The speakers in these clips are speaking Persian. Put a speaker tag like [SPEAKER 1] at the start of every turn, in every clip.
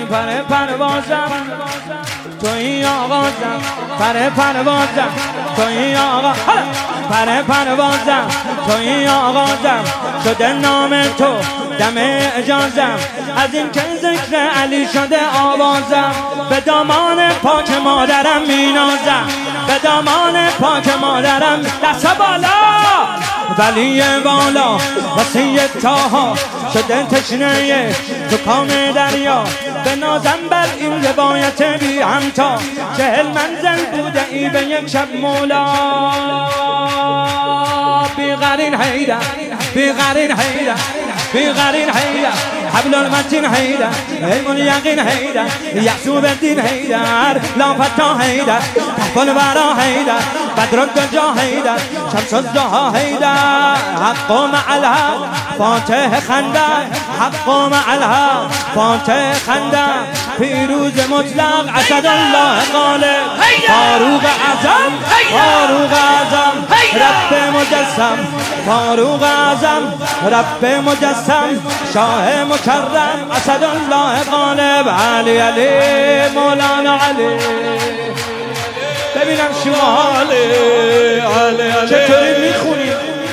[SPEAKER 1] پروازم توی آغازم پروازم توی آغازم پروازم توی آغازم شده نام تو دم اجازم از این که ذکر علی شده آوازم به دامان پاک مادرم مینازم به دامان پاک مادرم دست بالا ولی بالا وسیع تاها شده تشنه تو کام دریا به نازم بر این روایت بی همتا 40 منزل بوده ای به یک شب مولا بیقرین حیدر بیقرین حیدر بیقرین حیدر حبل المتین حیدر علم الیقین حیدر یعصوب الدین حیدر لافتا حیدر تحف الورا حیدر بدر الدجا حیدر شمس الضحی حیدر حق مع الحق فاتح خندق حق مع الحق فاتح خندق پیروز مطلق اسد الله غالب فاروق اعظم فاروق اعظم رب مجسم فاروق اعظم رب مجسم شاه مکرم اسد الله غالب علی علی مولانا علی ببینم شما علی چطوری میخونی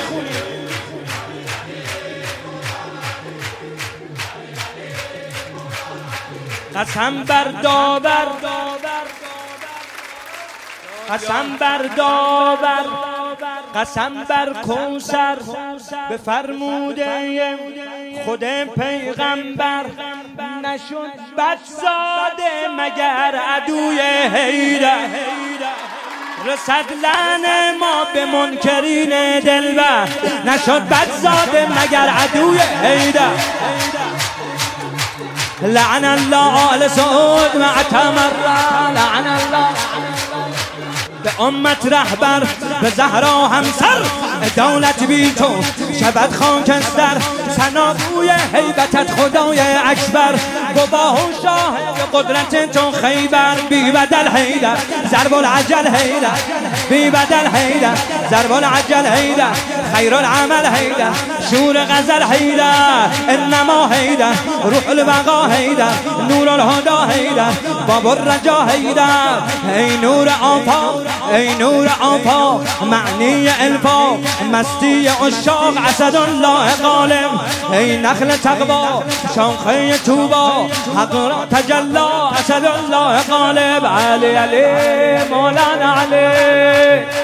[SPEAKER 1] قسم بر داور قسم بر داور قسم بر کوثر به فرموده خود پیغمبر نشد بدزاده مگر عدوی حیدر رسد لعن ما به منکرین دلبر نشد بدزاده مگر عدوی حیدر لعن الله آل سعود مع تمرا لعن الله به امت رهبر به زهرا همسر دولت بی تو شبت خاکستر ثناگوی هیبتت خدای اکبر گواه و شاهد قدرت تو خیبر بی بدل حیدر ضرب العجل حیدر بی بدل حیدر ضرب العجل حیدر خیر العمل حیدر شور غزل حیدر انما حیدر روح البقا حیدر نور الهدى حیدر باب الرجا حیدر ای نور آفاق ای نور آفاق معنی الفاق مستی عشاق اسد الله غالب ای نخل تقوا شاخه توبا حق را تجلا اسد الله غالب علی علی مولانا علی